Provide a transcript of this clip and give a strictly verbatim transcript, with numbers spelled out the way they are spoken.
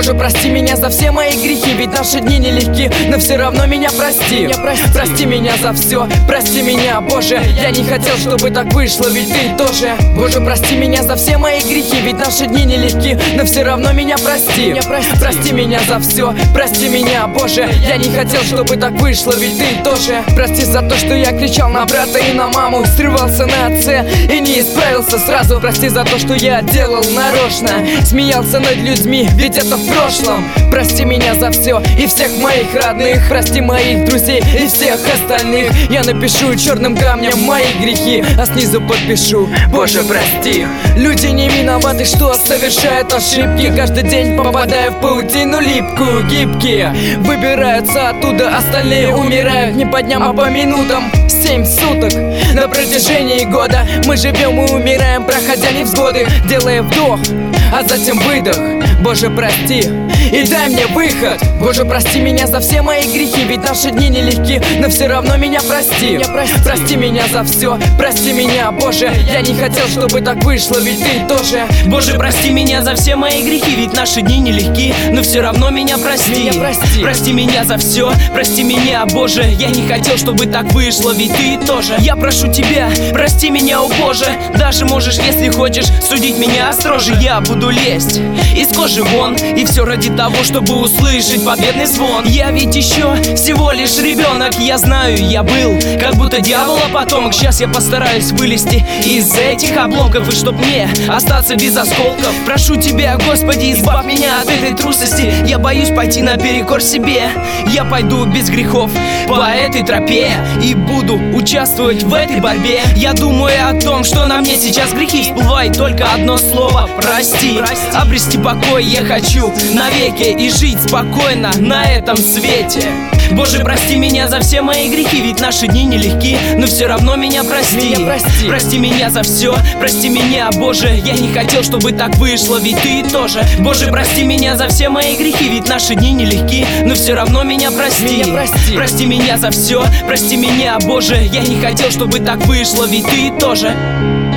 Боже, прости меня за все мои грехи, ведь наши дни нелегки, но все равно меня прости. прости Прости меня за все, прости меня, Боже. Я не хотел, чтобы так вышло, ведь ты тоже. Боже, прости меня за все мои грехи, ведь наши дни нелегки, но все равно меня прости. прости Прости меня за все, прости меня, Боже. Я не хотел, чтобы так вышло, ведь ты тоже. Прости за то, что я кричал на брата и на маму, срывался на отце и не исправился сразу. Прости за то, что я делал нарочно, смеялся над людьми, ведь это в прошлом. Прости меня за все и всех моих родных, прости моих друзей и всех остальных. Я напишу черным камнем мои грехи, а снизу подпишу: Боже, прости. Люди не виноваты, что совершают ошибки, каждый день попадая в паутину липкую. Гибкие выбираются оттуда, остальные умирают не по дням, а по минутам. Семь суток на протяжении года мы живем и умираем, проходя невзгоды, делая вдох, а затем выдох. Боже, прости и дай мне выход. Боже, прости меня за все мои грехи, ведь наши дни нелегки, но все равно меня прости. прости Прости меня за все, прости меня, Боже. Я не хотел, чтобы так вышло, ведь ты тоже. Боже, прости меня за все мои грехи, ведь наши дни нелегки, но все равно меня прости. меня прости. Прости меня за все, прости меня, Боже. Я не хотел, чтобы так вышло, ведь ты тоже. Я прошу тебя, прости меня, о Боже. Даже можешь, если хочешь, судить меня строже. Я буду лезть из кожи вон, и все ради того, чтобы услышать победный звон. Я ведь еще всего лишь ребенок, я знаю, я был как будто дьявола потомок. Сейчас я постараюсь вылезти из этих обломков, и чтоб мне остаться без осколков. Прошу тебя, Господи, избавь меня от этой трусости. Я боюсь пойти наперекор себе. Я пойду без грехов по этой тропе и буду участвовать в этой борьбе. Я думаю о том, что на мне сейчас грехи, всплывает только одно слово: прости. Обрести покой я хочу навеки и жить спокойно на этом свете. Боже, прости меня за все мои грехи, ведь наши дни нелегки, но все равно меня прости. меня прости. Прости меня за все, прости меня, Боже. Я не хотел, чтобы так вышло, ведь ты тоже. Боже, прости меня за все мои грехи, ведь наши дни нелегки, но все равно меня прости. меня прости. Прости меня за все, прости меня, Боже. Я не хотел, чтобы так вышло, ведь ты тоже.